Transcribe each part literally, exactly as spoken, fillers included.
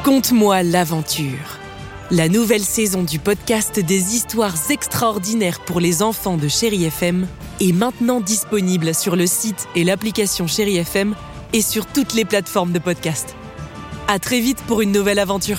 Conte-moi l'aventure. La nouvelle saison du podcast des histoires extraordinaires pour les enfants de Chéri F M est maintenant disponible sur le site et l'application Chéri F M et sur toutes les plateformes de podcast. À très vite pour une nouvelle aventure.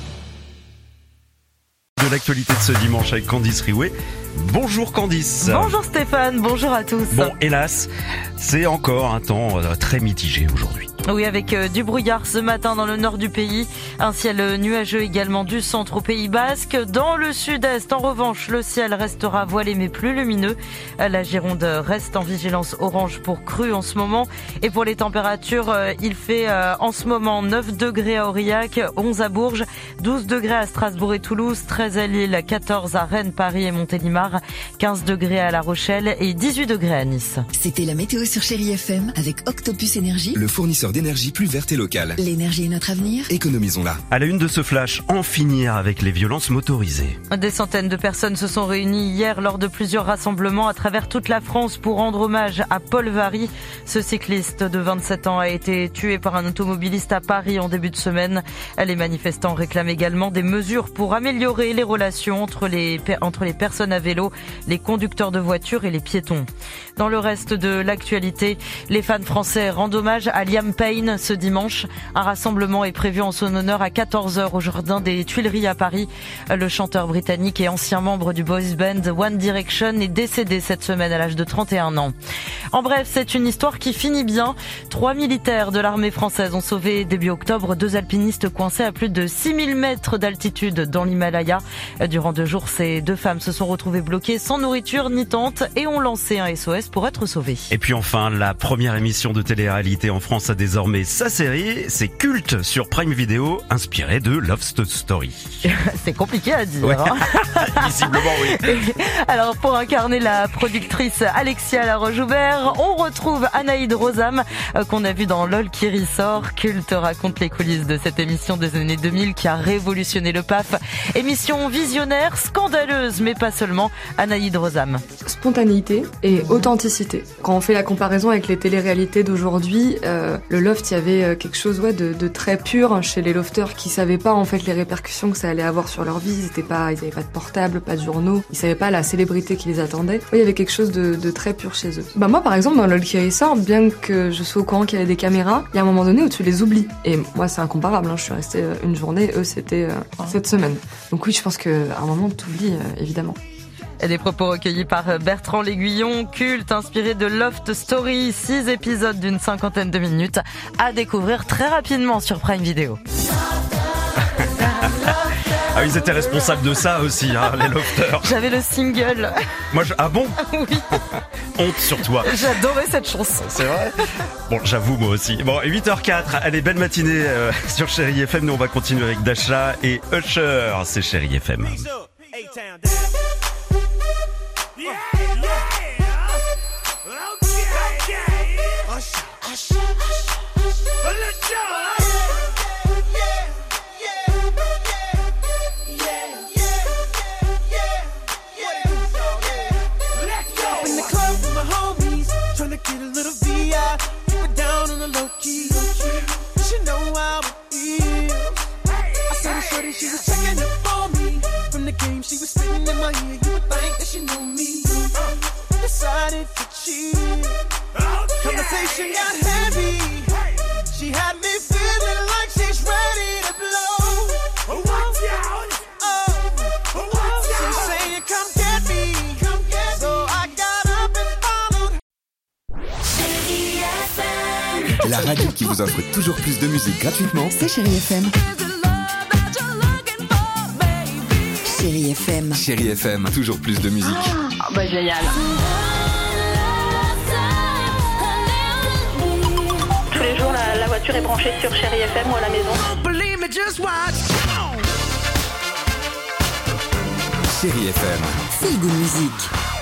De l'actualité de ce dimanche avec Candice Riouet. Bonjour Candice. Bonjour Stéphane, bonjour à tous. Bon, hélas, c'est encore un temps euh, très mitigé aujourd'hui. Oui, avec euh, du brouillard ce matin dans le nord du pays, un ciel nuageux également du centre au Pays Basque. Dans le sud-est, en revanche, le ciel restera voilé mais plus lumineux. La Gironde reste en vigilance orange pour crue en ce moment. Et pour les températures, euh, il fait euh, en ce moment neuf degrés à Aurillac, onze à Bourges, douze degrés à Strasbourg et Toulouse, treize à Lille, quatorze à Rennes, Paris et Montélimar, quinze degrés à La Rochelle et dix-huit degrés à Nice. C'était la météo sur Chéri F M avec Octopus Énergie, le fournisseur d'énergie plus verte et locale. L'énergie est notre avenir. Économisons-la. À la une de ce flash, en finir avec les violences motorisées. Des centaines de personnes se sont réunies hier lors de plusieurs rassemblements à travers toute la France pour rendre hommage à Paul Varry. Ce cycliste de vingt-sept ans a été tué par un automobiliste à Paris en début de semaine. Les manifestants réclament également des mesures pour améliorer les relations entre les, entre les personnes à vélo, les conducteurs de voitures et les piétons. Dans le reste de l'actualité, les fans français rendent hommage à Liam Payne ce dimanche. Un rassemblement est prévu en son honneur à quatorze heures au jardin des Tuileries à Paris. Le chanteur britannique et ancien membre du boys band One Direction est décédé cette semaine à l'âge de trente et un ans. En bref, c'est une histoire qui finit bien. Trois militaires de l'armée française ont sauvé début octobre deux alpinistes coincés à plus de six mille mètres d'altitude dans l'Himalaya. Durant deux jours, ces deux femmes se sont retrouvées bloquées sans nourriture ni tente et ont lancé un S O S pour être sauvées. Et puis enfin, la première émission de télé-réalité en France a désormais sa série. C'est Culte sur Prime Video, inspiré de Love Story. C'est compliqué à dire. Ouais. Hein. Visiblement, oui. Alors, pour incarner la productrice Alexia Laroche-Joubert, on retrouve Anaïd Rosam, euh, qu'on a vu dans LOL qui ressort. Culte raconte les coulisses de cette émission des années deux mille qui a révolutionné le P A F. Émission visionnaire, scandaleuse, mais pas seulement. Anaïd Rosam. Spontanéité et authenticité. Quand on fait la comparaison avec les téléréalités d'aujourd'hui, euh, le loft, il y avait quelque chose ouais, de, de très pur chez les lofters qui savaient pas en fait les répercussions que ça allait avoir sur leur vie. Ils étaient pas, ils avaient pas de portable, pas de journaux, ils savaient pas la célébrité qui les attendait. Ouais, il y avait quelque chose de, de très pur chez eux. Bah moi par exemple dans LOL qui ressort, bien que je sois au courant qu'il y avait des caméras, il y a un moment donné où tu les oublies. Et moi c'est incomparable, hein. Je suis restée une journée, eux c'était euh, cette semaine. Donc oui, je pense qu'à un moment tu oublies euh, évidemment. Et des propos recueillis par Bertrand L'Aiguillon, Culte, inspiré de Loft Story, six épisodes d'une cinquantaine de minutes, à découvrir très rapidement sur Prime Video. Ah, ils étaient responsables de ça aussi, hein, les lofters. J'avais le single. Moi, je... Ah bon? Oui. Honte sur toi. J'adorais cette chanson. C'est vrai? Bon, j'avoue, moi aussi. Bon, huit heures quatre, allez, belle matinée euh, sur Chéri F M. Nous, on va continuer avec Dasha et Usher. C'est Chéri F M. Yeah, yeah, okay, okay. Hush, hush, hush, hush. Let's go. Yeah, yeah, yeah, yeah, yeah, yeah. Let's go. In the club with my homies, tryna get a little V I. Keep it down on the low key. You should know how it feels. I saw the shorty, she was checking up on me. From the game, she was spitting in my ear. You would think that she knew me. Decided to cheat. Conversation got heavy. She had me feeling like she's ready to blow. Watch out! Oh, watch out! She's saying, "Come get me, come get me." So I got up and followed. La radio qui vous offre toujours plus de musique gratuitement. C'est Chéri F M. Chéri F M. Chéri F M, toujours plus de musique. Oh, bah génial. Tous les jours, la, la voiture est branchée sur Chéri F M ou à la maison. Chéri F M. Feel Good Music.